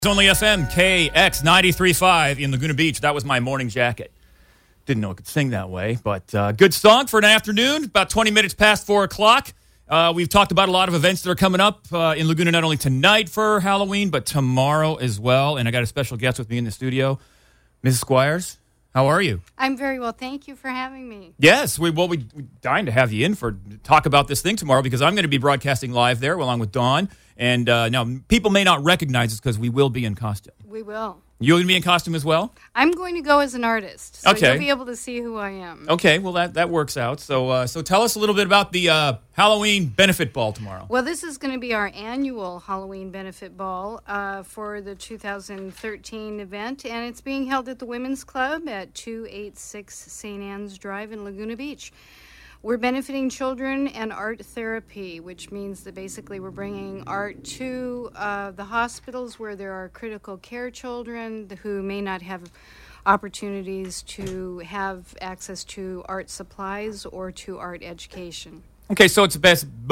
It's only FM KX 93.5 in Laguna Beach. That was my morning jacket. Didn't know it could sing that way, but good song for an afternoon. About 20 minutes past 4 o'clock. We've talked about a lot of events that are coming up in Laguna, not only tonight for Halloween, but tomorrow as well. And I got a special guest with me in the studio, Mrs. Squires. How are you? I'm very well. Thank you for having me. Yes, we're dying to have you in for talk about this thing tomorrow because I'm going to be broadcasting live there along with Dawn. And now people may not recognize us because we will be in costume. We will. You're going to be in costume as well? I'm going to go as an artist, so okay. You'll be able to see who I am. Okay, well, that works out. So tell us a little bit about the Halloween benefit ball tomorrow. Well, this is going to be our annual Halloween benefit ball for the 2013 event, and it's being held at the Women's Club at 286 St. Anne's Drive in Laguna Beach. We're benefiting children and art therapy, which means that basically we're bringing art to the hospitals where there are critical care children who may not have opportunities to have access to art supplies or to art education. Okay, so it's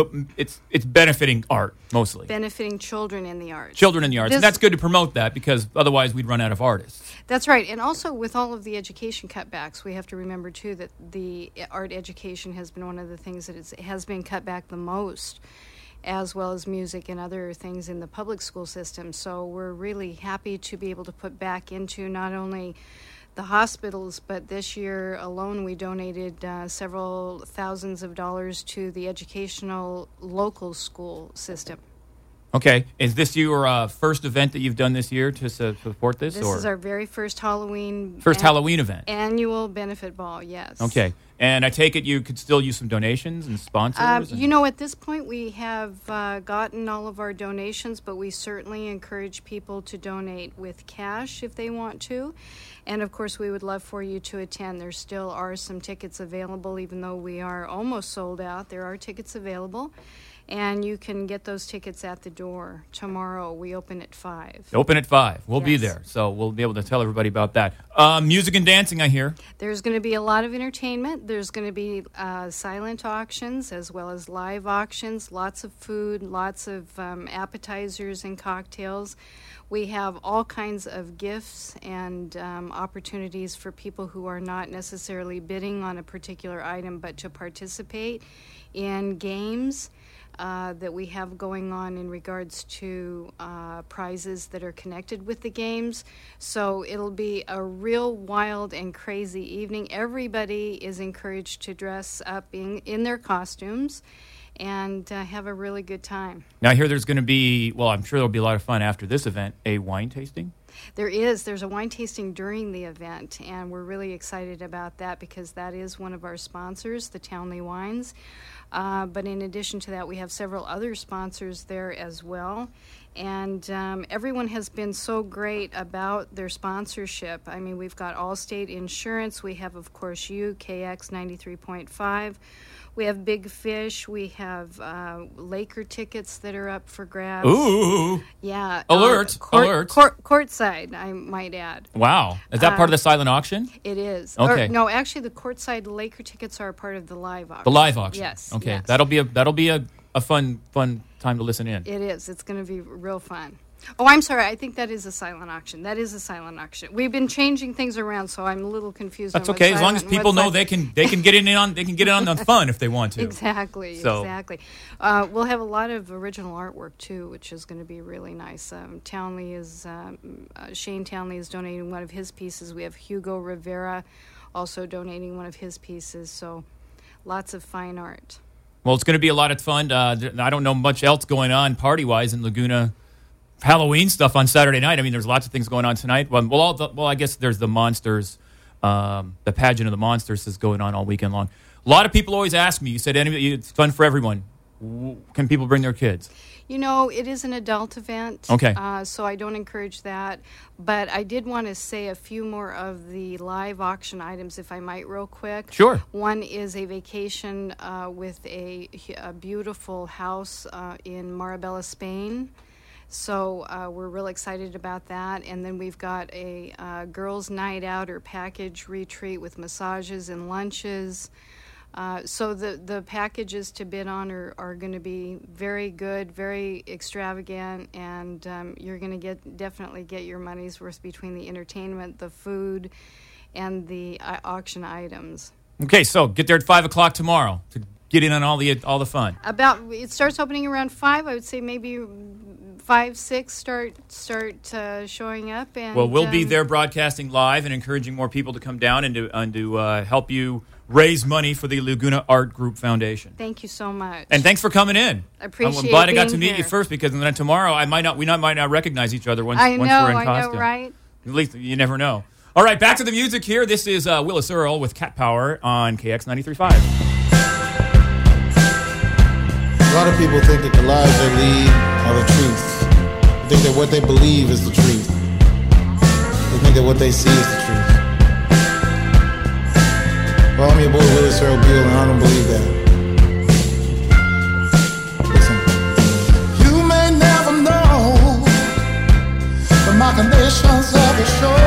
benefiting art mostly. Benefiting children in the arts. Children in the arts. And that's good to promote that because otherwise we'd run out of artists. That's right. And also with all of the education cutbacks, we have to remember, too, that the art education has been one of the things that has been cut back the most, as well as music and other things in the public school system. So we're really happy to be able to put back into not only the hospitals, but this year alone we donated several thousands of dollars to the educational local school system. Okay. Is this your first event that you've done this year to support this? This is our very first Halloween event. Annual benefit ball, yes. Okay. And I take it you could still use some donations and sponsors? At this point we have gotten all of our donations, but we certainly encourage people to donate with cash if they want to. And, of course, we would love for you to attend. There still are some tickets available, even though we are almost sold out. There are tickets available. And you can get those tickets at the door tomorrow. We open at 5. Open at 5. We'll be Yes. there. So we'll be able to tell everybody about that. Music and dancing, I hear. There's going to be a lot of entertainment. There's going to be silent auctions as well as live auctions, lots of food, lots of appetizers and cocktails. We have all kinds of gifts and opportunities for people who are not necessarily bidding on a particular item, but to participate in games that we have going on in regards to prizes that are connected with the games. So it'll be a real wild and crazy evening. Everybody is encouraged to dress up in their costumes and have a really good time. Now, I hear there's going to be, well, I'm sure there'll be a lot of fun after this event, a wine tasting? There's a wine tasting during the event, and we're really excited about that because that is one of our sponsors, the Townley Wines. But in addition to that, we have several other sponsors there as well. And everyone has been so great about their sponsorship. I mean, we've got Allstate Insurance. We have, of course, KX 93.5. We have Big Fish. We have Laker tickets that are up for grabs. Ooh. Yeah. Alert. Courtside, I might add. Wow. Is that part of the silent auction? It is. Okay. No, actually, the courtside Laker tickets are a part of the live auction. The live auction. Yes. Okay. Yes. That'll be a fun time to listen in. It is. It's going to be real fun. Oh, I'm sorry. I think that is a silent auction. We've been changing things around, so I'm a little confused. That's okay. As long as people know they can get in on the fun if they want to. Exactly. So. Exactly. We'll have a lot of original artwork too, which is going to be really nice. Shane Townley is donating one of his pieces. We have Hugo Rivera also donating one of his pieces. So, lots of fine art. Well, it's going to be a lot of fun. I don't know much else going on party-wise in Laguna. Halloween stuff on Saturday night. I mean, there's lots of things going on tonight. I guess there's the Monsters. The pageant of the Monsters is going on all weekend long. A lot of people always ask me, you said it's fun for everyone. Can people bring their kids? It is an adult event. Okay. So I don't encourage that. But I did want to say a few more of the live auction items, if I might, real quick. Sure. One is a vacation with a beautiful house in Marabella, Spain. So we're real excited about that. And then we've got a girls' night out or package retreat with massages and lunches. So the packages to bid on are going to be very good, very extravagant, and you're going to definitely get your money's worth between the entertainment, the food, and the auction items. Okay, so get there at 5 o'clock tomorrow to get in on all the fun. It starts opening around 5. I would say maybe 5, 6 start showing up. And well, we'll be there broadcasting live and encouraging more people to come down and to help you raise money for the Laguna Art Group Foundation. Thank you so much. And thanks for coming in. I appreciate it. I'm glad I got to meet here. you first, because then tomorrow might not recognize each other once we're in I costume. know, right? At least you never know. All right, back to the music here. This is Willis Earl with Cat Power on KX 93.5. A lot of people think that the lives they lead are the truth. They think that what they believe is the truth. They think that what they see is the truth. Well, I'm your boy Willis Earl Buell, and I don't believe that. Listen. You may never know the machinations of the show.